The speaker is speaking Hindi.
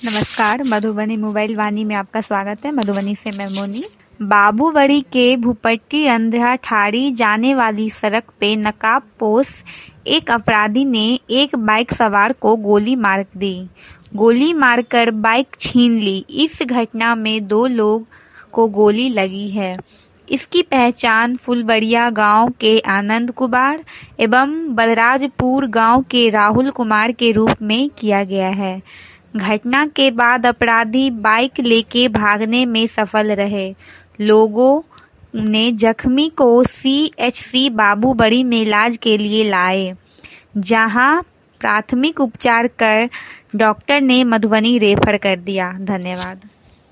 नमस्कार, मधुबनी मोबाइल वाणी में आपका स्वागत है। मधुबनी से मैं मोनी। बाबूबड़ी के भूपट्टी अंधेरा ठाड़ी जाने वाली सड़क पे नकाबपोश एक अपराधी ने एक बाइक सवार को गोली मार दी। गोली मारकर बाइक छीन ली। इस घटना में 2 लोग को गोली लगी है। इसकी पहचान फुलबड़िया गांव के आनंद कुमार एवं बलराजपुर गांव के राहुल कुमार के रूप में किया गया है। घटना के बाद अपराधी बाइक लेके भागने में सफल रहे। लोगों ने जख्मी को CHC बाबूबड़ी में इलाज के लिए लाए, जहां प्राथमिक उपचार कर डॉक्टर ने मधुबनी रेफर कर दिया। धन्यवाद।